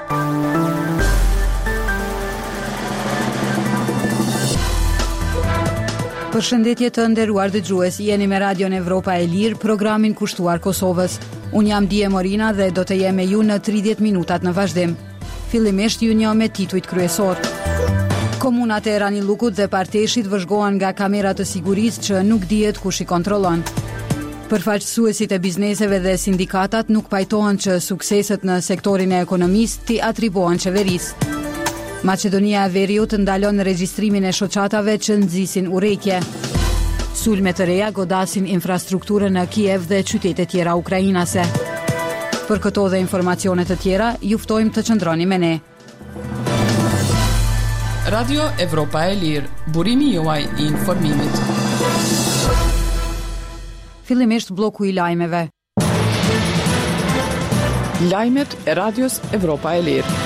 Përshëndetje të nderuar dëgjues, jeni me Radion Evropa e Lirë, programin kushtuar Kosovës. Unë jam Dije Morina dhe do të jem me ju në 30 minutat në vazhdim. Fillimisht ju njoh me titujt kryesor. Komunat e Ranilukut dhe Parteshit vëzhgohen nga kamerat të sigurisë që nuk dihet kush i kontrollon. Përfaqësuesit e bizneseve dhe sindikatat nuk pajtohen që sukseset në sektorin e ekonomisë t'i atribuohen qeverisë. Maqedonia e Veriut ndalon regjistrimin e shoqatave që nxisin urrejtje. Sulme të reja godasin infrastrukturën në Kiev dhe qytete tjera ukrainase. Për këto dhe informacione të tjera, ju ftojmë të qëndroni me ne. Radio Evropa e Lirë, burimi juaj i informimit. Fillimisht bloku i lajmeve. Lajmet e Radios Evropa e Lirë.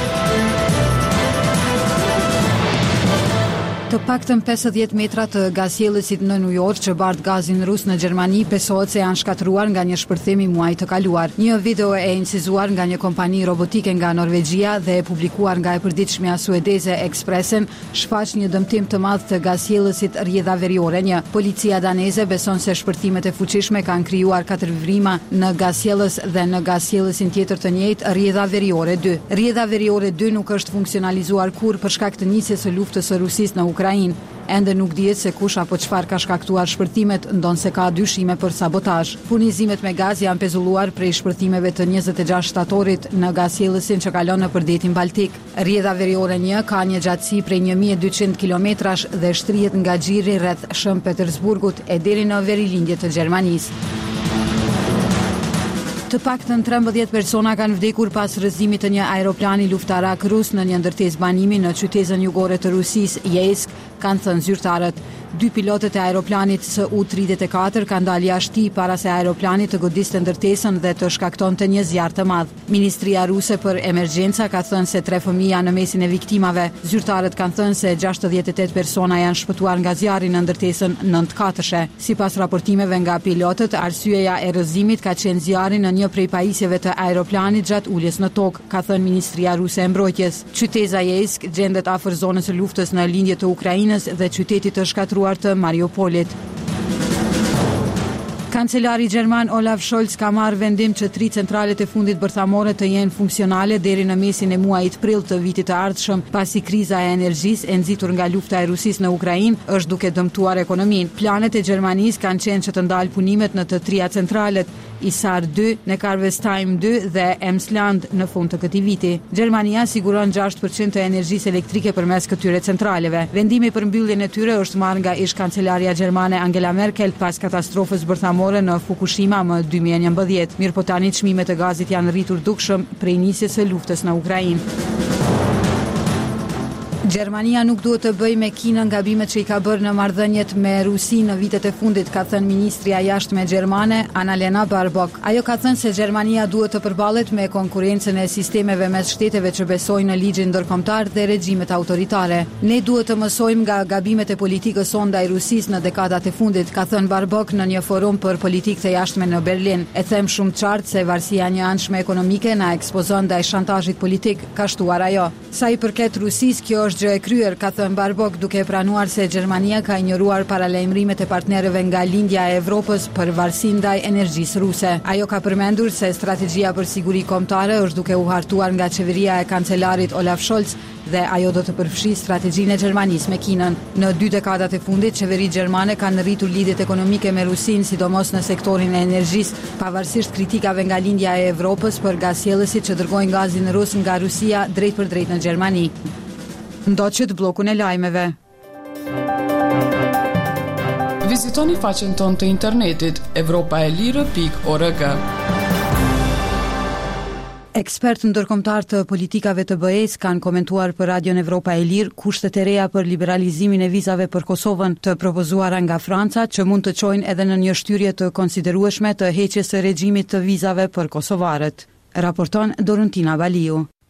Të paktën 50 metra të gasjellësit në New York që bart gazin rus në Gjermani besohet se janë shkatruar nga një shpërthim i muajit të kaluar. Një video e incizuar nga një kompani robotike nga Norvegjia dhe e publikuar nga e përditshmja suedeze Expressen shfaq një dëmtim të madh të gasjellësit rrjedha veriore 1. Policia daneze beson se shpërthimet e fuqishme kanë krijuar 4 vrimë në gasjellës dhe në gasjellësin tjetër të njëjtë rrjedha veriore 2. Rrjedha veriore 2 nuk është funksionalizuar kurrë për shkak të nisjes së luftës së Rusisë në Ukrainë. Ende nuk dihet se kush apo çfarë ka shkaktuar shpërthimet, ndonse ka dyshime për sabotazh. Furnizimet me gaz janë pezulluar prej shpërthimeve të 26 shtatorit në gasjellësin që kalon nëpër detin Baltik. Rrjedha veriore 1 ka një gjatësi prej 1200 kilometrash dhe shtrihet nga xhiri rreth Shën Petersburgut e deri në verilindjet të Gjermanisë. Të paktën 13 persona kanë vdekur pas rrëzimit të një aeroplani luftarak rus në një ndërtesë banimi në qytetin jugore të Rusisë, Jeisk, kanë thënë zyrtarët. 2 pilotët e aeroplanit Su-34 kanë dalë jashtë para se aeroplani të godiste ndërtesën dhe të shkaktonte një zjarr të madh. Ministria ruse për emergjenca ka thënë se 3 fëmijë janë në mesin e viktimave. Zyrtarët kanë thënë se 68 persona janë shpëtuar nga zjarri në ndërtesën 9-katëshe. Sipas raportimeve nga pilotët, arsyeja e rrëzimit ka qenë zjarri në një prej pajisjeve të aeroplanit gjatë uljes në tokë, ka thënë Ministria ruse e mbrojtjes. Qyteti Jeisk gjendet afër zonës së luftës në lindje të Ukrainës dhe qytetit të shkatruar të Mariupolit. Kancelari gjerman Olaf Scholz ka marrë vendim që 3 centralet e fundit bërthamore të jenë funksionale deri në mesin e muajit prill të vitit të ardhshëm, pasi kriza e energjisë e nxitur nga lufta e Rusisë në Ukrainë është duke dëmtuar ekonominë. Planet e Gjermanisë kanë qenë që të ndalë punimet në të 3 centralet, Isar 2, Neckarwestheim 2 dhe Emsland në fund të këtij viti. Gjermania siguron 6% të energjisë elektrike përmes këtyre centraleve. Vendimi për mbylljen e tyre është marrë nga ish kancelaria gjermane Angela Merkel pas katastrofës bërthamore në Fukushima më 2011. Mirëpo tani çmimet e gazit janë rritur dukshëm prej nisjes së luftës në Ukrainë. Gjermania nuk duhet të bëjë me Kinën gabimet që i ka bërë në marrëdhëniet me Rusinë në vitet e fundit, ka thënë ministria e jashtme gjermane Annalena Baerbock. Ajo ka thënë se Gjermania duhet të përballet me konkurrencën e sistemeve mes shteteve që besojnë në ligjin ndërkombëtar dhe regjimet autoritare. Ne duhet të mësojmë nga gabimet e politikës së ndaj Rusisë në dekadat e fundit, ka thënë Baerbock në një forum për politikë të jashtme në Berlin. E them shumë qartë se varësia e anshme ekonomike na ekspozon ndaj shantazhit politik, ka shtuar ajo. Sa i përket Rusisë, kjo është gjë e kryer, ka thënë Baerbock, duke pranuar se Gjermania ka injoruar paralajmërimet e partnerëve nga lindja e Evropës për varësinë ndaj energjisë ruse. Ajo ka përmendur se strategjia për siguri kombëtare është duke u hartuar nga qeveria e kancelarit Olaf Scholz dhe ajo do të përfshijë strategjinë e Gjermanisë me Kinën. Në 2 dekadat e fundit, qeveritë gjermane kanë rritur lidhjet ekonomike me Rusinë, sidomos në sektorin e energjisë, pavarësisht kritikave nga lindja e Evropës për gasjellësit që dërgojnë gazin rus nga Rusia drejt për drejt në Gjermani. Ndoqët blokun e lajmeve. Vizitoni faqen tonë të internetit evropaelire.org. Ekspertë ndërkombëtar të politikave të BE-s kanë komentuar për Radion Evropa e Lirë kushtet e reja për liberalizimin e vizave për Kosovën të propozuara nga Franca, që mund të çojnë edhe në një shtyrje të konsiderueshme të heqjes së regjimit të vizave për kosovarët. Raporton Doruntina Baliu.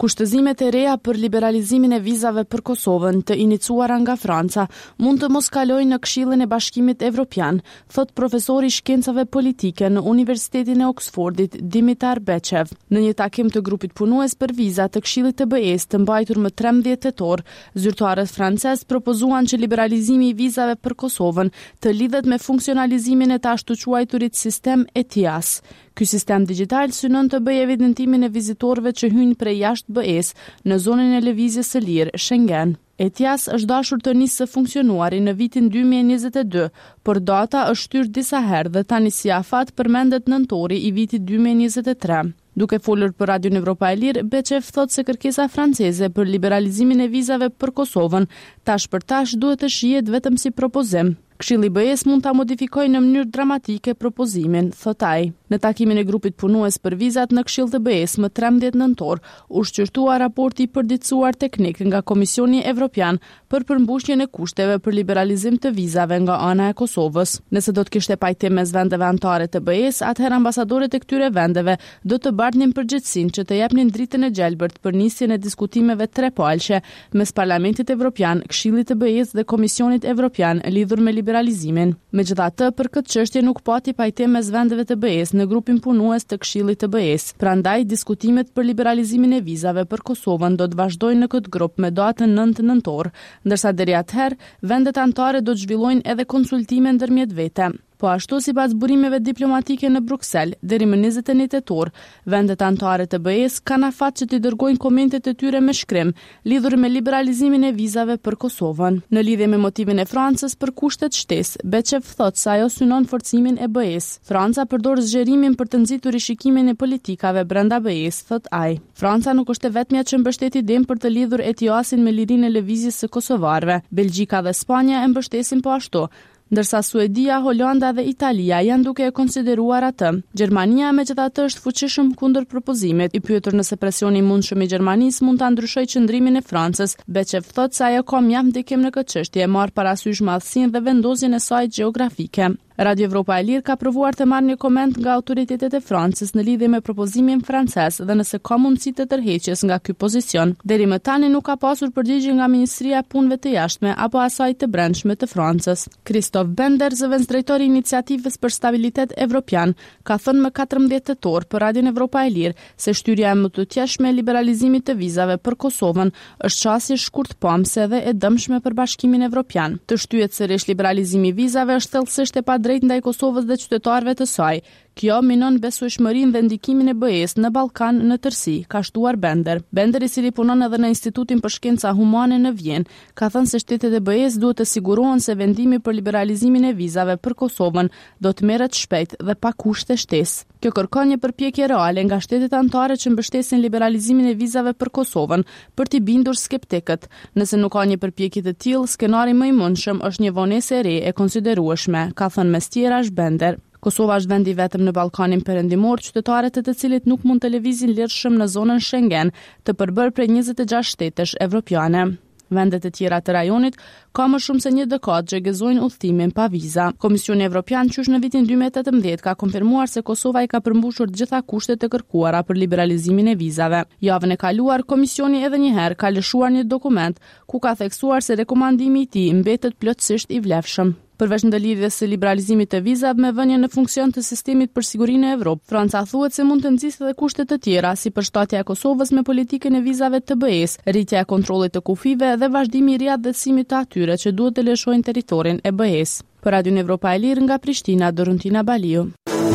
Kushtëzimet e reja për liberalizimin e vizave për Kosovën të iniciuara nga Franca mund të mos kalojnë në Këshillin e Bashkimit Evropian, thot profesori i shkencave politike në Universitetin e Oxfordit Dimitar Beçev. Në një takim të grupit punues për viza të Këshillit të BE-s të mbajtur më 13 tetor, zyrtarët francez propozuan që liberalizimi i vizave për Kosovën të lidhet me funksionalizimin e të ashtu quajturit sistem ETIAS. Ky sistem digjital synon të bëjë evidentimin e vizitorëve që hyjnë prej jashtë BE-s në zonën e lëvizjes së lirë Schengen. ETIAS është dashur të nisë së funksionuari në vitin 2022, por data është shtyrë disa herë dhe tani si afat përmendet nëntori i vitit 2023. Duke folur për Radion Evropa e Lirë, Beçev thot se kërkesa franceze për liberalizimin e vizave për Kosovën tash për tash duhet të shihet vetëm si propozim. Këshilli i BE-s mund ta modifikojë në mënyrë dramatike propozimin, thot ai. Në takimin e grupit punues për vizat në Këshill të BE-s më 13 nëntor, u shqyrtua raporti i përditësuar teknik nga Komisioni Evropian për përmbushjen e kushteve për liberalizim të vizave nga ana e Kosovës. Nëse do të kishte pajtim mes vendeve anëtare të BE-s, atëherë ambasadorët e këtyre vendeve do të bartnin përgjegjësinë që të japnin dritën e gjelbërt për nisjen e diskutimeve trepalshe mes Parlamentit Evropian, Këshillit të BE-s dhe Komisionit Evropian lidhur me liberalizimin. Megjithatë, për këtë çështje nuk pati pajtim mes vendeve të BE-s në grupin punues të Këshillit të BE-s. Prandaj, diskutimet për liberalizimin e vizave për Kosovën do të vazhdojnë në këtë grup me datën 9 nëntor, ndërsa deri atëherë vendet anëtare do të zhvillojnë edhe konsultime ndërmjet vete. Po ashtu, sipas burimeve diplomatike në Bruksel, deri më 21 tetor, vendet anëtare të BE-s kanë afat që të dërgojnë komentet e tyre me shkrim lidhur me liberalizimin e vizave për Kosovën. Në lidhje me motivin e Francës për kushtet shtesë, Beçev thot se ajo synon forcimin e BE-s. Franca përdor zgjerimin për të nxitur rishikimin e politikave brenda BE-s, thot ai. Franca nuk është e vetmja që mbështet idenë për të lidhur ETIAS-in me lirinë e lëvizjes së kosovarëve. Belgjika dhe Spanja e mbështesin po ashtu, ndërsa Suedia, Holanda dhe Italia janë duke e konsideruar atë. Gjermania megjithatë është fuqishëm kundër propozimit. I pyetur nëse presioni i mundshëm i Gjermanisë mund ta ndryshojë qëndrimin e Francës, Beçev thot se ajo ka mjaft ndikim në këtë çështje, marr parasysh madhsinë dhe vendosjen e saj gjeografike. Radio Evropa e Lirë ka provuar të marrë një koment nga autoritetet e Francës në lidhje me propozimin francez dhe nëse ka mundësi të tërheqjes nga ky pozicion. Deri më tani nuk ka pasur përgjigje nga Ministria e Punëve të Jashtme apo asaj të Brendshme të Francës. Christoph Bender, zëvendësdrejtori i Iniciativës për Stabilitet Evropian, ka thënë më 14 tetor për Radion Evropa e Lirë se shtyrja e më të tjeshme e liberalizimit të vizave për Kosovën është qasje shkurtpamëse dhe e dëmshme për Bashkimin Evropian. Të shtyhet sërish liberalizimi i vizave është thellësisht e padrejtë ndaj Kosovës dhe qytetarëve të saj. Kjo minon besueshmërinë dhe ndikimin e BE-s në Ballkan në tërësi, ka shtuar Bender. Bender, i cili punon edhe në Institutin për Shkenca Humane në Vjenë, ka thënë se shtetet e BE-s duhet të sigurohen se vendimi për liberalizimin e vizave për Kosovën do të merret shpejt dhe pa kushte shtesë. Kjo kërkon një përpjekje reale nga shtetet anëtare që mbështesin liberalizimin e vizave për Kosovën për t'i bindur skeptikët. Nëse nuk ka një përpjekje të tillë, skenari më i mundshëm është një vonesë e re e konsiderueshme, ka thënë mes tjerash Bender. Kosova është vendi vetëm në Ballkanin Perëndimor, qytetarët e të cilit nuk mund të lëvizin lirshëm në zonën Schengen, të përbërë prej 26 shtetesh evropiane. Vendet e tjera të rajonit ka më shumë se një dekadë që gëzojnë udhëtimin pa viza. Komisioni Evropian qysh në vitin 2018 ka konfirmuar se Kosova i ka përmbushur të gjitha kushtet e kërkuara për liberalizimin e vizave. Javën e kaluar, komisioni edhe një herë ka lëshuar një dokument ku ka theksuar se rekomandimi i tij mbetet plotësisht i vlefshëm. Përveç ndëlidhjes së liberalizimit të vizave me vënien në funksion të sistemit për sigurinë e Evropë, Franca thuhet se mund të nxjisë edhe kushte të tjera, si përshtatja e Kosovës me politikën e vizave të BE-s, rritja e kontrollit të kufive dhe vazhdimi i riaddësimit të atyre që duhet të lëshojnë territorin e BE-s. Për Radion Evropa e Lirë nga Prishtina, Doruntina Baliu.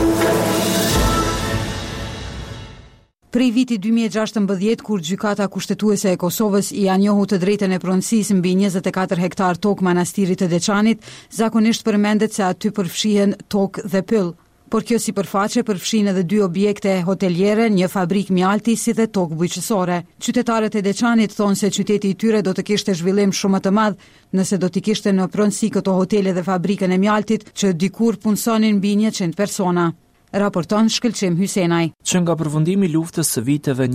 Prej vitit 2016, kur gjykata kushtetuese e Kosovës i anjohu të drejtën e pronësisë mbi 24 hektar tokë manastirit të Deçanit, zakonisht përmendet se aty përfshihen tokë dhe pyll. Por kjo sipërfaqe përfshin edhe 2 objekte hoteliere, një fabrik mjalti si dhe tokë bujqësore. Qytetarët e Deçanit thonë se qyteti i tyre do të kishte zhvillim shumë të madh nëse do t'i kishte në pronësi këto hotele dhe fabrikën e mjaltit që dikur punsonin mbi 100 persona. raporton Shkëlqim Hysenaj. Që nga përfundimi i luftës së viteve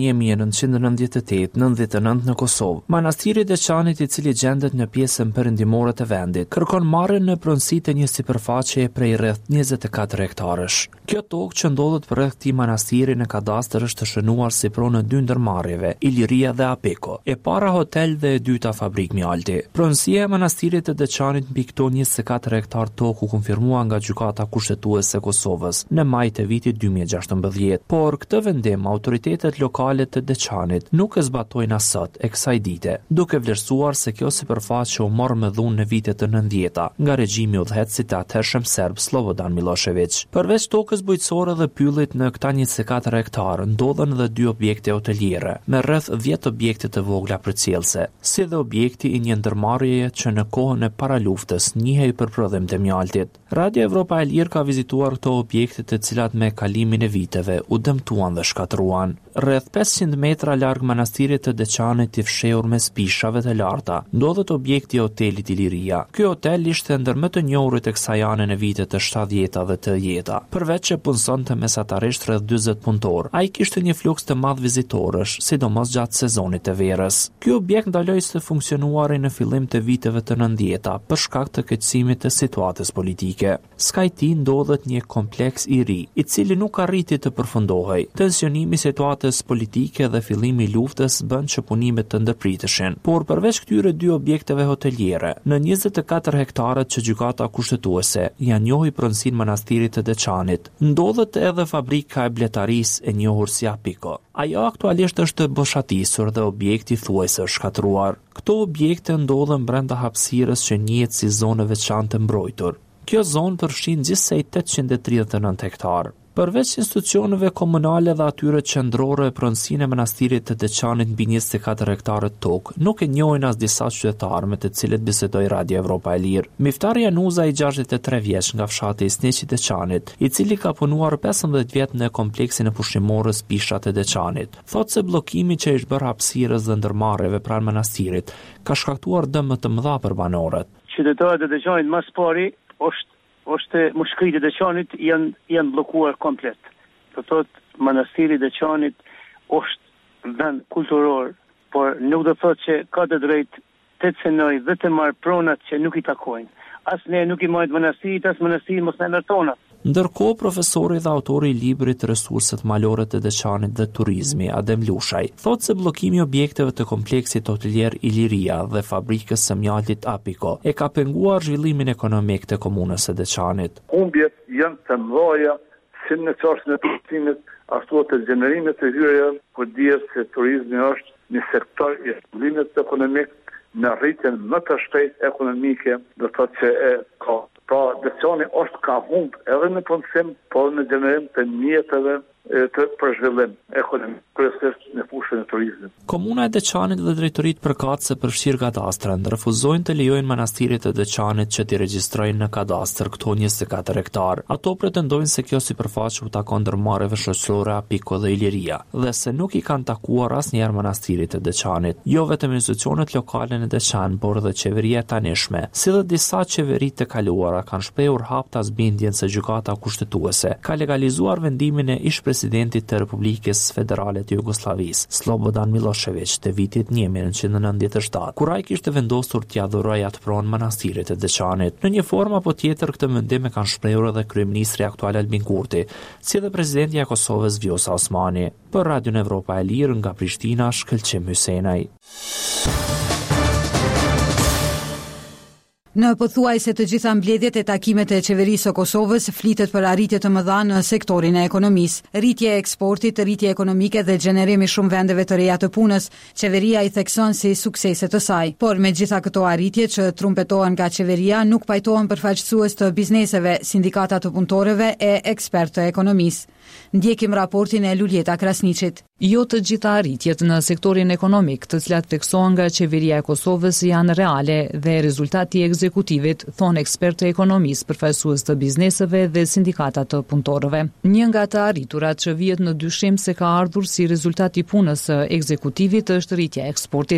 1998-99 në Kosovë, manastiri i Deçanit, i cili gjendet në pjesën perëndimore të vendit, kërkon marrjen në pronësi të një sipërfaqeje prej rreth 24 hektarësh. Kjo tokë që ndodhet përreth këtij manastiri në kadastër është shënuar si pronë 2 ndërmarrjeve, Iliria dhe Apeko, e para hotel dhe e dyta fabrik mjalti. Pronësia e manastirit të Deçanit mbi këto 24 hektar tokë u konfirmua nga Gjykata Kushtetuese e Kosovës në maj të vitit 2016, por këtë vendim autoritetet lokale të Deçanit nuk e zbatojnë as sot e kësaj dite, duke vlerësuar se kjo sipërfaqe u mor me dhunë në vitet të 90-ta nga regjimi i udhëheqësit të atëhershëm serb Slobodan Milošević. Përveç tokës bujqësore dhe pyllit në këta 24 hektarë ndodhen edhe 2 objekte hoteliere me rreth 10 objekte të vogla përcjellse, si dhe objekti i një ndërmarrjeje që në kohën e paraluftës njihej për prodhim të mjaltit. Radio Evropa e Lirë ka vizituar këto objekte të cilat me kalimin e viteve u dëmtuan dhe shkatruan. Rreth 500 metra larg manastirit të Deçanit i fshehur me spishave të larta, ndodhet objekti i hotelit Iliria. Ky hotel ishte ndër më të njohurit e kësaj ane në vitet të 70-ta dhe të 80-ta. Përveç që punësonte mesatarisht rreth 40 punëtor, ai kishte një fluks të madh vizitorësh, sidomos gjatë sezonit të verës. Ky objekt ndaloi të funksionuari në fillim të viteve të 90-ta për shkak të keqësimit të situatës politike. Skajti ndodhet një kompleks i ri, i cili nuk arriti të përfundohej. Tensionimi i situatës politike dhe fillimi i luftës bën që punimet të ndërpriteshin. Por përveç këtyre 2 objekteve hoteliere, në 24 hektarët që Gjykata Kushtetuese ja njohi pronësinë manastirit të Deçanit, ndodhet edhe fabrika e bletarisë e njohur si Apiko. Ajo aktualisht është boshatisur dhe objekti thuajse është shkatruar. Këto objekte ndodhen brenda hapësirës që njihet si zonë veçantë mbrojtur. Kjo zonë përfshin gjithsej 839 hektarë. Përveç institucioneve komunale dhe atyre qendrore, pronësinë e manastirit të Deçanit mbi 24 hektarë tokë nuk e njohin as disa qytetarë me të cilët bisedoi Radio Evropa e Lirë. Miftar Januza, i 63 vjeç nga fshati i Sneqi Deçanit, i cili ka punuar 15 vjet në kompleksin e pushimorës Pishat e Deçanit, thotë se bllokimi që është bërë hapësirës dhe ndërmarrjeve pranë manastirit ka shkaktuar dëm të mëdha për banorët. Qytetarët e Deçanit më së pari është mushkrit e Deçanit janë bllokuar komplet. Do thotë manastiri i Deçanit është vend kulturor, por nuk do thotë që ka të drejtë të cenoj dhe të marrë pronat që nuk i takojnë. As ne nuk i marrë manastirit, as manastiri mos na ndërtonat. Ndërkohë, profesori dhe autori i librit Resurset malore të Deçanit dhe Turizmi, Adem Lushaj, thotë se bllokimi i objekteve të kompleksit hotelier Iliria dhe fabrikës së mjaltit Apiko e ka penguar zhvillimin ekonomik të komunës së Deçanit. Humbjet janë të mëdha si në çështjen e turizmit, ashtu të gjenerimit të hyrjeve, ku dihet se turizmi është një sektor i zhvillimit ekonomik në rritjen më të shpejtë ekonomike, do të thotë që ka. Pra, Deçani është ka humb edhe në punësim, por në gjenerim të mjeteve për zhvillim ekonomik, kryesisht në fushën e turizmit. Komuna e Deçanit dhe drejtoritë përkatëse përfshirë kadastrin refuzojnë të lejojnë manastirit të Deçanit që t'i regjistrojnë në kadastër këto 24 hektarë. Ato pretendojnë se kjo sipërfaqe u takon ndërmarrjeve shoqërore Apiko dhe Iliria dhe se nuk i kanë takuar asnjëherë manastirit të Deçanit. Jo vetëm institucionet lokale në Deçan, por edhe qeveria e tanishme, si dhe disa qeveri të kaluara kanë shprehur haptas bindjen se Gjykata Kushtetuese ka legalizuar vendimin e presidentit të Republikës Federale të Jugosllavisë, Slobodan Milošević, të vitit 1997, kur ai kishte vendosur t'ia dhurojë atë pronë manastirit të Deçanit. Në një formë apo tjetër këtë mendim e kanë shprehur edhe kryeministri aktual Albin Kurti, si dhe presidenti i Kosovës Vjosa Osmani. Për Radio Evropa e Lirë nga Prishtina, Shkëlqim Hysenaj. Në pothuajse të gjitha mbledhjet e takimet e qeverisë së Kosovës flitet për arritje të mëdha në sektorin e ekonomisë, rritje e eksportit, rritje ekonomike dhe gjenerimi shumë vendeve të reja të punës. Qeveria i thekson si suksese të saj, por me gjitha këto arritje që trumpetohen nga qeveria nuk pajtohen përfaqësues të bizneseve, sindikata të punëtorëve e ekspertë të ekonomisë. Ndjekim raportin e Luljeta Krasniqit. Jo të gjitha arritjet në sektorin ekonomik, të cilat theksohen nga qeveria e Kosovës, janë reale dhe rezultati i ekzekutivit, thonë ekspertë të ekonomisë, përfaqësues të bizneseve dhe sindikata të punëtorëve. Një nga të arriturat që vihet në dyshim se ka ardhur si rezultat i punës së ekzekutivit është rritja e eksportit.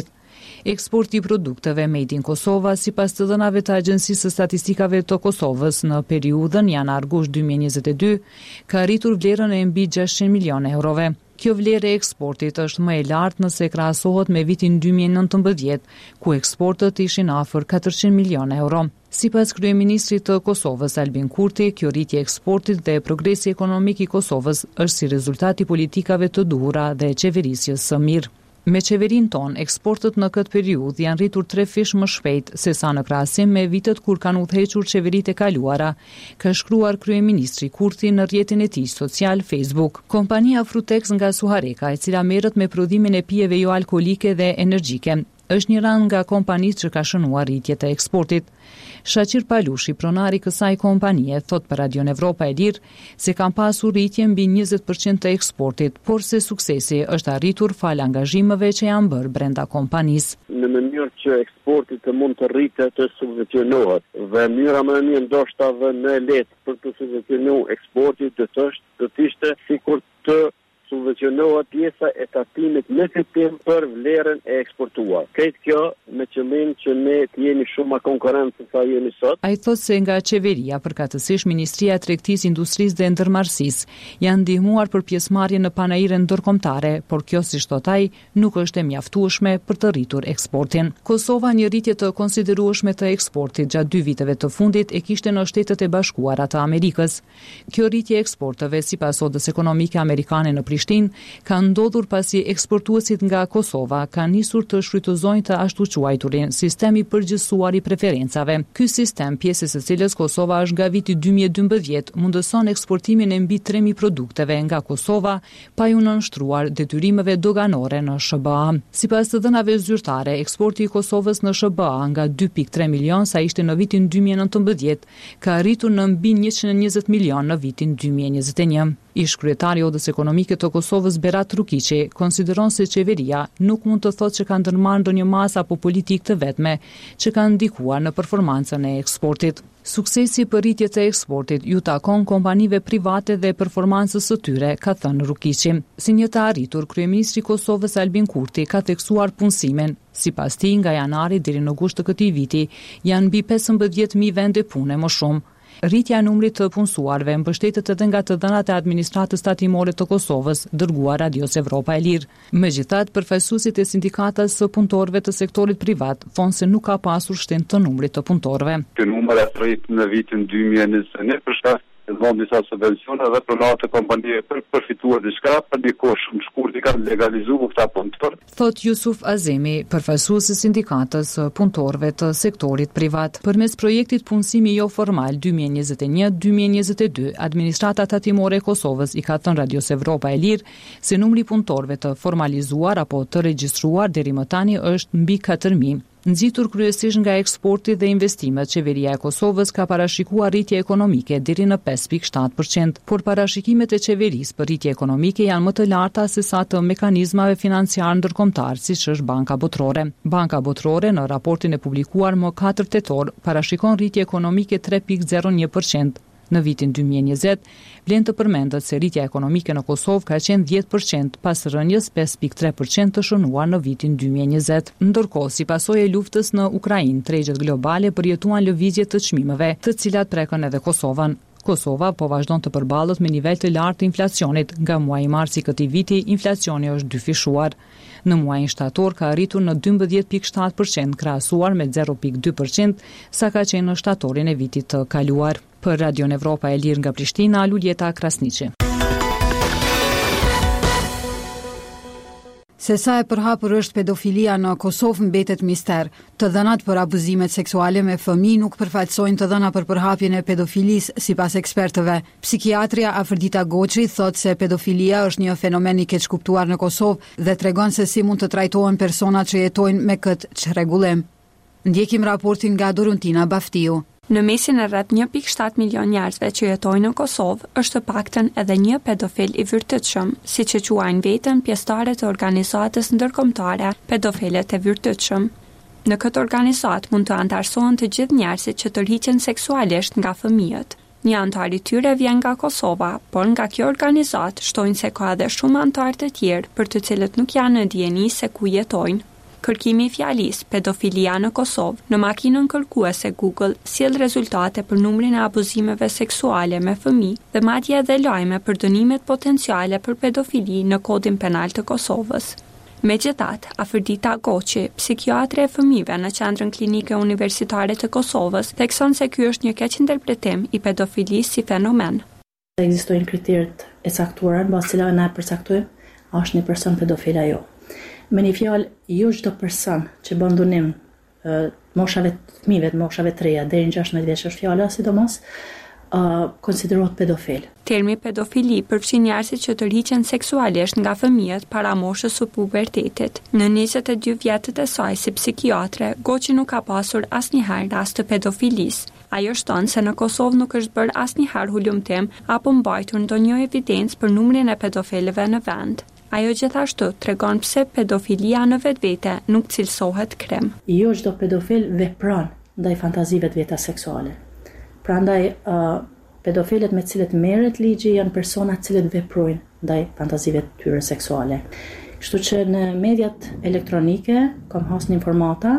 Eksporti i produkteve Made in Kosova, sipas të dhënave të Agjencisë së Statistikave të Kosovës në periudhën janar-gusht 2022, ka arritur vlerën e mbi 600 milionë eurove. Kjo vlerë e eksportit është më e lartë nëse krahasohet me vitin 2019, ku eksportet ishin afër 400 milionë euro. Sipas kryeministrit të Kosovës Albin Kurti, kjo rritje e eksportit dhe progresi ekonomik i Kosovës është si rezultat i politikave të duhura dhe qeverisjes së mirë. Me qeverin ton, eksportet në këtë periudhë janë rritur 3 fish më shpejt se sa në krahasim me vitet kur kanë udhëhequr qeveritë e kaluara, ka shkruar kryeministri Kurti në rrjetin e tij social Facebook. Kompania Frutex nga Suhareka, e cila merret me prodhimin e pijeve jo alkolike dhe energjike, është një rang nga kompanitë që ka shënuar rritjet e eksportit. Shaqir Palushi, pronari kësaj kompanie, thot për Radion Evropa e Lirë se kanë pasur rritje mbi 20% të eksportit, por se suksesi është arritur fal angazhimeve që janë bërë brenda kompanisë. Në mënyrë që eksporti të mund të rritet të subvencionohet dhe mënyra më e mirë ndoshta dhe më e lehtë për të subvencionuar eksportin do të ishte sikur të subvencionohet pjesa e tatimit në fitim për vlerën e eksportuar. Këtë kjo me qëllim që ne të jemi shumë më konkurrentë se sa jemi sot. Ai thotë se nga qeveria, përkatësisht Ministria e Tregtisë, Industrisë dhe Ndërmarrësisë, janë ndihmuar për pjesëmarrje në panajire ndërkombëtare, por kjo, siç thot ai, nuk është e mjaftueshme për të rritur eksportin. Kosova një rritje të konsiderueshme të eksportit gjatë 2 viteve të fundit e kishte në Shtetet e Bashkuara të Amerikës. Kjo rritje e eksporteve, sipas Odës Ekonomike Amerikane në ka ndodhur pasi eksportuesit nga Kosova kanë nisur të shfrytëzojnë të ashtu quajturin sistem i përgjithësuar i preferencave. Ky sistem, pjesës së cilës Kosova është nga viti 2012, mundëson eksportimin e mbi 3000 produkteve nga Kosova pa ju nënshtruar detyrimeve doganore në SBA. Sipas të dhënave zyrtare, eksporti i Kosovës në SBA nga 2.3 milion sa ishte në vitin 2019 ka arritur në mbi 120 milion në vitin 2021. Ish kryetari i Odës Ekonomike të Kosovës Berat Rukiqi konsideron se qeveria nuk mund të thotë që ka ndërmarrë ndonjë masë apo politikë të vetme që kanë ndikuar në performancën e eksportit. Suksesi për rritjet e eksportit ju takon kompanive private dhe performancës së tyre, ka thënë Rukiqi. Si një të arritur, kryeministri i Kosovës Albin Kurti ka theksuar punësimin. Sipas tij, nga janari deri në gusht të këtij viti janë mbi 15.000 vende pune më shumë. Rritja e numrit të punësuarve mbështetet edhe nga të dhënat e administratës tatimore të Kosovës, dërguar Radios Evropa e Lirë. Megjithatë, përfaqësuesit e sindikatës së punëtorëve të sektorit privat thonë se nuk ka pasur shtim të numrit të punëtorëve. Ky numër është rritur në vitin 2021 për shkak të dhënë disa subvencione dhe pronarët e kompanive për përfituar diçka për një kohë shumë të shkurtë kanë legalizuar këta punëtorë. Thot Yusuf Azemi, përfaqësues i sindikatës së punëtorëve të sektorit privat. Përmes projektit punësimi jo formal 2021-2022, administrata tatimore e Kosovës i ka thënë Radios Evropa e Lirë se numri i punëtorëve të formalizuar apo të regjistruar deri më tani është mbi 4000. Nxitur kryesisht nga eksporti dhe investimet, qeveria e Kosovës ka parashikuar rritje ekonomike deri në 5.7%, por parashikimet e qeverisë për rritje ekonomike janë më të larta se sa të mekanizmave financiar ndërkombëtar, siç është Banka Botërore. Banka Botërore në raportin e publikuar më 4 tetor parashikon rritje ekonomike 3.01%. Në vitin 2020, vlen të përmendet se rritja ekonomike në Kosovë ka qenë 10% pas rënjës 5.3% të shënuar në vitin 2020. Ndërkohë, si pasojë e luftës në Ukrainë, tregjet globale përjetuan lëvizje të çmimeve, të cilat prekën edhe Kosovën. Kosova po vazhdon të përballet me nivel të lartë të inflacionit. Nga muaji mars i këtij viti, inflacioni është dyfishuar. Në muajin shtator ka arritur në 12.7%, krahasuar me 0.2% sa ka qenë në shtatorin e vitit të kaluar. Për Radion Evropa e Lirë nga Prishtina, Luljeta Krasniqi. Se sa e përhapur është pedofilia në Kosovë mbetet mister. Të dhënat për abuzimet seksuale me fëmijë nuk përfaqësojnë të dhëna për përhapjen e pedofilisë, sipas ekspertëve. Psikiatria Afërdita Goçi thotë se pedofilia është një fenomen i keq kuptuar në Kosovë dhe tregon se si mund të trajtohen personat që jetojnë me këtë çrregullim. Ndjekim raportin nga Doruntina Baftiu. Në mesin e rreth 1.7 milion njerëzve që jetojnë në Kosovë, është të paktën edhe një pedofil i vërtetshëm, siç e quajnë veten pjesëtarët e organizatës ndërkombëtare Pedofilët e Vërtetshëm. Në këtë organizatë mund të antarësohen të gjithë njerëzit që tërhiqen seksualisht nga fëmijët. Një antar i tyre vjen nga Kosova, por nga kjo organizatë shtojnë se ka edhe shumë antarë të tjerë për të cilët nuk janë në dijeni se ku jetojnë. Kërkimi i fjalisë pedofilia në Kosovë, në makinën kërkuese Google sjell rezultate për numrin e abuzimeve seksuale me fëmijë dhe madje edhe lajme për dënimet potenciale për pedofili në kodin penal të Kosovës. Megjithatë, Afërdita Goqi, psikiatre e fëmijëve në Qendrën Klinike Universitare të Kosovës, thekson se ky është një keq interpretim i pedofilisë si fenomen. Ekzistojnë kriteret e caktuara në bazë cilave ne përcaktojmë a është një person pedofil ajo. Me një fjalë, jo çdo person që bën dhunim moshave të fëmijëve, moshave të reja deri në 16 vjeç është fjala, sidomos konsiderohet pedofil. Termi pedofili përfshin njerëzit që tërhiqen seksualisht nga fëmijët para moshës së pubertetit. Në 22 vjetët e saj si psikiatre, Goqi nuk ka pasur asnjëherë rast të pedofilisë. Ajo shton se në Kosovë nuk është bërë asnjëherë hulumtim apo mbajtur ndonjë evidencë për numrin e pedofilëve në vend. Ajo gjithashtu tregon pse pedofilia në vetvete nuk cilësohet krim. Jo çdo pedofil vepron ndaj fantazive të veta seksuale. Prandaj pedofilët me të cilët merret ligji janë persona të cilët veprojnë ndaj fantazive të tyre seksuale. Kështu që në mediat elektronike kam hasur informata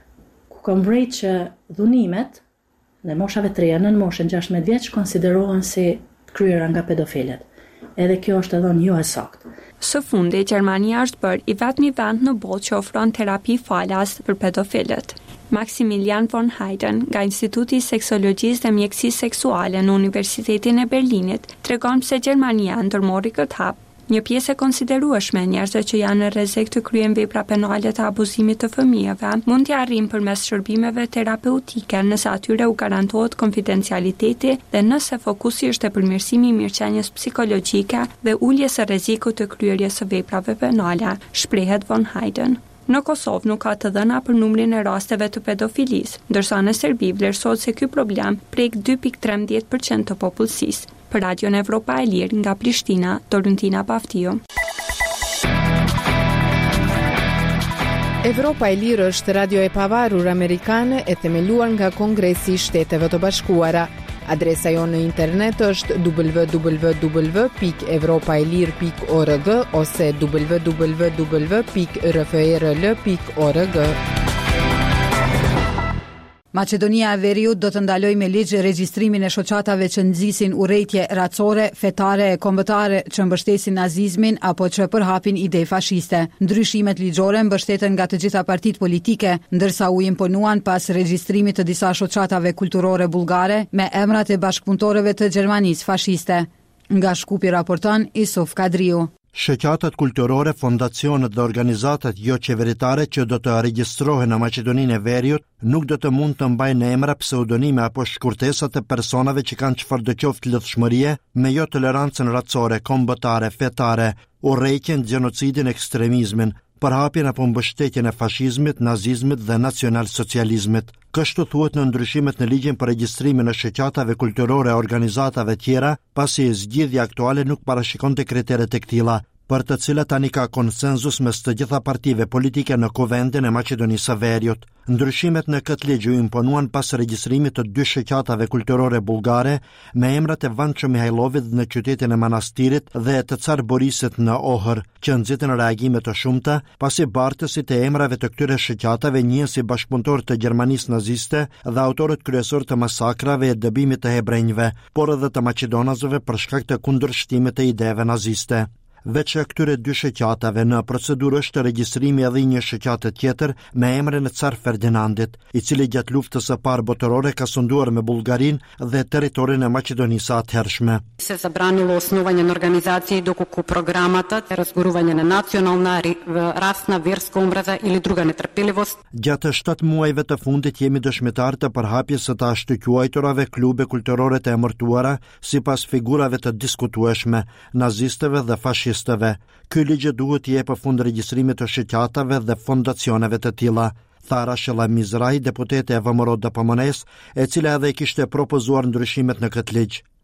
ku kam vrejtë që dhunimet në moshave të reja, në moshën 16 vjeç konsiderohen si kryera nga pedofilët. Edhe kjo është edhe jo e saktë. Së fundi, Gjermania është bërë i vetmi vend në botë që ofron terapi falas për pedofilët. Maximilian von Hayden, nga Instituti i Seksologjisë dhe Mjekësisë Seksuale në Universitetin e Berlinit, tregon se Gjermania ndërmori këtë hap. Një pjesë e konsiderueshme e njerëzve që janë në rrezik të kryejnë vepra penale të abuzimit të fëmijëve mund t'i arrijnë përmes shërbimeve terapeutike nëse atyre u garantohet konfidencialiteti dhe nëse fokusi është e përmirësimi i mirëqenies psikologjike dhe uljes së rrezikut të kryerjes së veprave penale, shprehet von Hayden. Në Kosovë nuk ka të dhëna për numrin e rasteve të pedofilisë, ndërsa në Serbi vlerësohet se ky problem prek 2.13% të popullsisë. Për Radion Evropa e Lirë nga Prishtina, Doruntina Paftio. Evropa e Lirë është radio e pavarur amerikane e themeluar nga Kongresi i Shteteve të Bashkuara. Adresa jonë në internet është www.evropaelir.org ose www.rfrl.org. Maqedonia e Veriut do të ndalojë me ligj regjistrimin e shoqatave që nxisin urrejtje racore, fetare e kombëtare që mbështesin nazizmin apo që përhapin ide fashiste. Ndryshimet ligjore mbështeten nga të gjitha partitë politike, ndërsa u imponuan pas regjistrimit të disa shoqatave kulturore bullgare me emrat e bashkëpunëtorëve të Gjermanisë fashiste. Nga Shkupi raporton Isuf Kadriu. Shoqatat kulturore, fondacionet dhe organizatat jo qeveritare që do të regjistrohen në Maqedoninë e Veriut nuk do të mund të mbajnë emra, pseudonime apo shkurtesa të personave që kanë çfarëdoqoftë lidhshmërie me jo tolerancën racore, kombëtare, fetare, urrejtjen, gjenocidin, ekstremizmin, përhapjen apo mbështetjen e fashizmit, nazizmit dhe nacionalsocializmit. Kështu thuhet në ndryshimet në ligjin për regjistrimin e shoqatave kulturore e organizatave tjera, pasi zgjidhja aktuale nuk parashikonte kriteret e këtilla, për të cilat tani ka konsenzus mes të gjitha partive politike në Kuvendin e Maqedonisë së Veriut. Ndryshimet në këtë ligj u imponuan pas regjistrimit të dy shoqatave kulturore bullgare me emrat e Vandço Mihajlovit në qytetin e Manastirit dhe të Car Borisit në Ohër, që nxitën reagime të shumta, pasi bartësit e emrave të këtyre shoqatave njihen si bashkëpunëtorë të Gjermanisë naziste dhe autorët kryesor të masakrave e dëbimit të hebrejve, por edhe të maqedonazëve për shkak të kundërshtimit të ideve naziste. Veç e këtyre dy shoqatave në procedurë është regjistrimi edhe një shoqate tjetër me emrin e Car Ferdinandit, i cili gjatë luftës së parë botërore ka sunduar me Bullgarinë dhe territorin e Maqedonisë së atëhershme. Se zabranilo osnovanje në organizacije dоколку програмата разгорувanje на национална, расна, верска омраза или друга нетрпеливост. Gjatë 7 muajve të fundit jemi dëshmitar të përhapjes së të ashtu quajturave klube kulturore të emërtuara sipas figurave të diskutueshme, nazistëve dhe fashistëve. Ky ligj duhet të jepë fund regjistrimit të shoqatave dhe fondacioneve të tilla, tha Rashela Mizrahi, deputete e VMRO DPMNE-s, e cila edhe kishte propozuar ndryshimet në këtë ligj.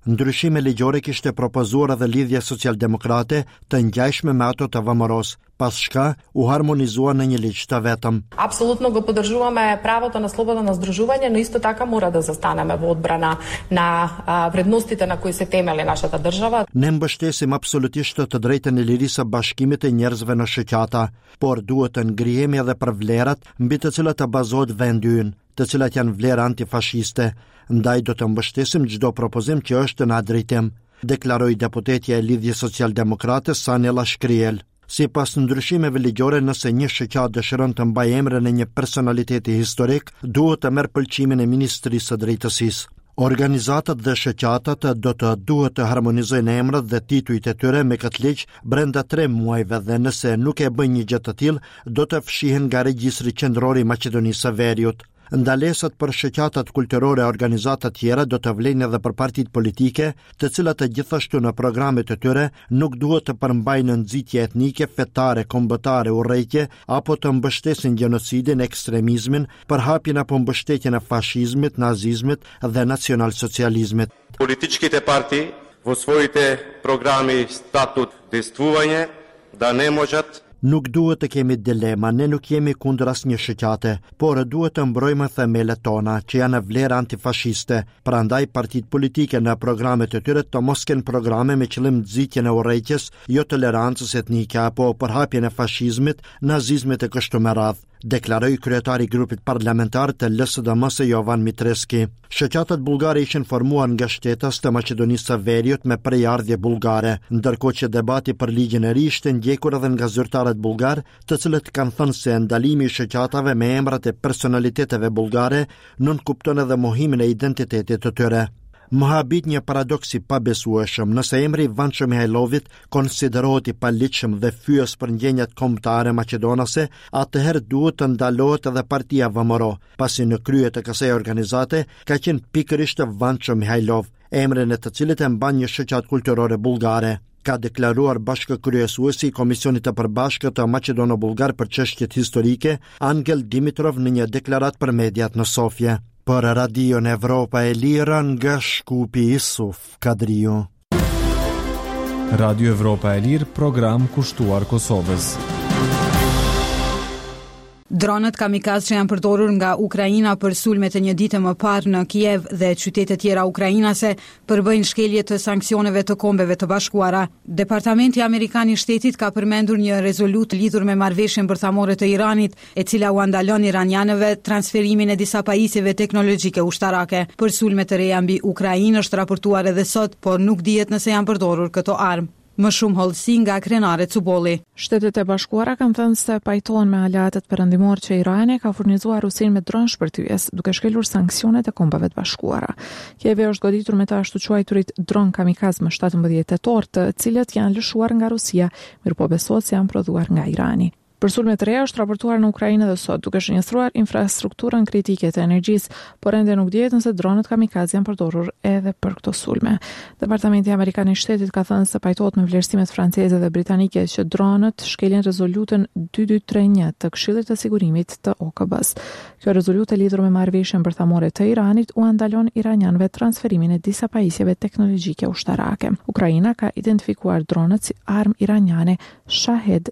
Ndryshime ligjore kishte propozuar edhe lidhja socialdemokrate të ngjashme me ato të VMRO-s, pas shka u harmonizua në një ligj të vetëm. Apsolutno го поддържуваме правото на слобода на здружување, но исто така мора да застанеме во одбрана на вредностите на кои се темели нашата држава. Ne mbështesim absolutisht të drejtën e lirisë së bashkimit të njerëzve në shoqata, por duhet të ngrihemi edhe për vlerat mbi të cilat të bazohet vendi ynë, të cilat janë vlera antifashiste. Ndaj do të mbështesim çdo propozim që është në atë drejtim, deklaroi deputetja e Lidhjes Socialdemokrate Sanela Shkriel. Sipas ndryshimeve ligjore, nëse një shoqat dëshiron të mbajë emrin e një personaliteti historik, duhet të merr pëlqimin e Ministrisë së Drejtësisë. Organizatat dhe shoqatat do të duhet të harmonizojnë emrat dhe titujt e tyre me këtë ligj brenda 3 muajve dhe nëse nuk e bëjnë një gjë të tillë, do të fshihen nga regjistri qendror i Maqedonisë së Veriut. Ndalesat për shoqatat kulturore e organizata tjera do të vlejnë edhe për partitë politike, të cilat të gjithashtu në programet e tyre nuk duhet të përmbajnë nxitje etnike, fetare, kombëtare, urrejtje apo të mbështesin gjenocidin, ekstremizmin, përhapjen apo mbështetjen e fashizmit, nazizmit dhe nacionalsocializmit. Političkите партии во своите програми статут действување да не можат. Nuk duhet të kemi dilema, ne nuk jemi kundër asnjë shoqate, por duhet të mbrojmë themelet tona, që janë vlera antifashiste. Prandaj partitë politike në programet e tyre të mos kenë programe me qëllim nxitjen e urrejtjes, jo tolerancës etnike apo përhapjen e fashizmit, nazizmit e kështu me radhë, deklaroi kryetari i grupit parlamentar të LSDM-s Jovan Mitreski. Shoqatat bullgare ishin formuar nga shtetas të Maqedonisë së Veriut me prejardhje bullgare, ndërkohë që debati për ligjin e ri ishte ndjekur edhe nga zyrtarët bullgar, të cilët kanë thënë se ndalimi i shoqatave me emrat e personaliteteve bullgare nuk kupton edhe mohimin e identitetit të tyre. Më habit një paradoks i pabesueshëm, nëse emri i Vanço Mihajlovit konsiderohet i paligjshëm dhe fyes për ndjenjat kombëtare maqedonase, atëherë duhet të ndalohet edhe partia VMRO, pasi në krye të kësaj organizate ka qenë pikërisht Vanço Mihajlov, emrin e të cilit e mban një shoqat kulturore bullgare. Ka deklaruar bashkëkryesuesi i Komisionit të Përbashkët të Maqedono-Bullgar për çështjet historike, Angel Dimitrov, në një deklaratë për mediat në Sofje. Për Radion Evropa e Lira nga Shkupi Isuf Kadriu. Radio Evropa e Lirë, program kushtuar Kosovës. Dronët kamikaz që janë përdorur nga Ukraina për sulmet e një dite më parë në Kiev dhe qytete tjera ukrainase përbëjnë shkelje të sanksioneve të Kombeve të Bashkuara. Departamenti Amerikan i Shtetit ka përmendur një rezolut lidhur me marrëveshjen bërthamore të Iranit, e cila u andalon iranianëve transferimin e disa pajisjeve teknologjike ushtarake. Për sulme të reja mbi Ukrainë është raportuar edhe sot, por nuk dihet nëse janë përdorur këto armë. Më shumë hollësi nga Krenare Cuboli. Shtetet e Bashkuara kanë thënë se pajtohen me aleatet perëndimor që Irani ka furnizuar Rusinë me dronë shpërthyes, duke shkelur sanksionet e Kombeve të Bashkuara. Kievi është goditur me të ashtu quajturit dronë kamikaz më 17 tetor, të cilët janë lëshuar nga Rusia, mirëpo besohet se janë prodhuar nga Irani. Për sulme të reja është raportuar në Ukrainë dhe sot, duke shënjestruar infrastrukturën kritike të energjisë, por ende nuk dihet nëse dronët kamikaz janë përdorur edhe për këto sulme. Departamenti Amerikan i Shtetit ka thënë se pajtohet me vlerësimet franceze dhe britanike që dronët shkelin rezolutën 2231 të Këshillit të Sigurimit të OKB-s. Kjo rezolutë e lidhur me marrëveshjen bërthamore të Iranit u andalon iranianëve transferimin e disa pajisjeve teknologjike ushtarake. Ukraina ka identifikuar dronët si armë iraniane Shahed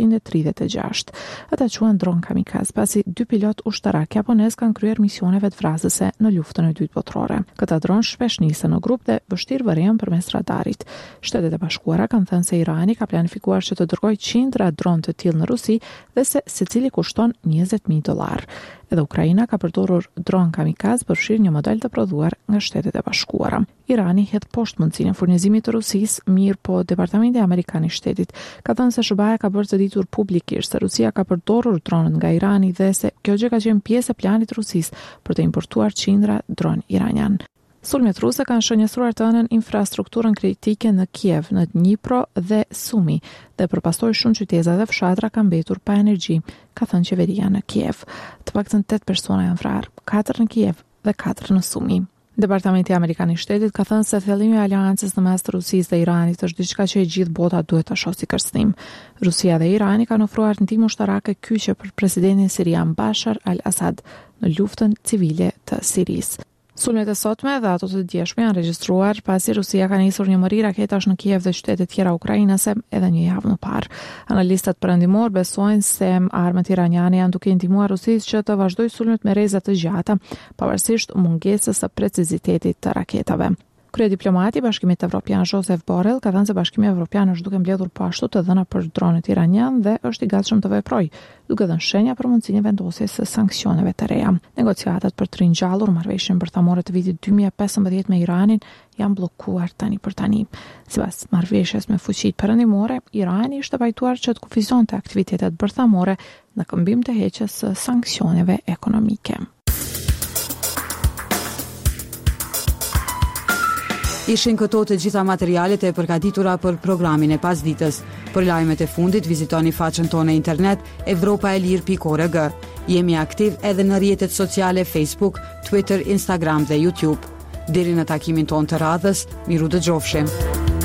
136. Ata quhen dron kamikaz, pasi 2 pilot ushtarak japonez kanë kryer misione vetvrasëse në luftën e dytë botërore. Këta dron shpesh nisen në grup dhe vështirë vëren përmes radarit. Shtetet e Bashkuara kanë thënë se Irani ka planifikuar që të dërgojë qindra dron të tillë në Rusi dhe se secili kushton $20,000. Edhe Ukraina ka përdorur dron kamikaz për fshirë një model të prodhuar nga Shtetet e Bashkuara. Irani hedh poshtë mundësinë e furnizimit të Rusisë, mirë po Departamenti Amerikan i Shtetit ka thënë se SBA ka bërë të ditur publikisht se Rusia ka përdorur dronët nga Irani dhe se kjo gjë ka qenë pjesë e planit të Rusisë për të importuar qindra dron iranian. Sulmet ruse kanë shënjestruar të ënën infrastrukturën kritike në Kiev, në Dnipro dhe Sumi, dhe përpastoj shumë qyteza dhe fshatra kanë mbetur pa energji, ka thënë qeveria në Kiev. Të paktën 8 persona janë vrarë, 4 në Kiev dhe 4 në Sumi. Departamenti Amerikan i Shtetit ka thënë se thellimi i aleancës në mes të Rusisë dhe Iranit është diçka që e gjithë bota duhet ta shohë si kërcënim. Rusia dhe Irani kanë ofruar ndihmë ushtarake kyçe për presidentin sirian Bashar al-Assad në luftën civile të Sirisë. Sulmet e sotme dhe ato të djeshme janë regjistruar pasi Rusia ka nisur një mori raketash në Kiev dhe qytete tjera ukrainase edhe një javë më parë. Analistat perëndimor besojnë se armët iraniane janë duke ndihmuar Rusisë që të vazhdojë sulmet me rreza të gjata, pavarësisht mungesës së precizitetit të raketave. Kryediplomati i Bashkimit Evropian Josep Borrell ka thënë se Bashkimi Evropian është duke mbledhur po ashtu të dhëna për dronet iranian dhe është i gatshëm të veprojë, duke dhënë shenja për mundësinë e vendosjes së sanksioneve të reja. Negociatat për të ringjallur marrëveshjen bërthamore të vitit 2015 me Iranin janë bllokuar tani për tani. Sipas marrëveshjes me fuqitë perëndimore, Irani ishte pajtuar që të kufizonte aktivitetet bërthamore në këmbim të heqjes së sanksioneve ekonomike. Ishin këto të gjitha materialet e përgatitura për programin e pasditës. Për lajmet e fundit vizitoni faqen tonë në internet evropaelir.org. Jemi aktiv edhe në rrjetet sociale Facebook, Twitter, Instagram dhe YouTube. Deri në takimin tonë të radhës, miru dëgjofshim.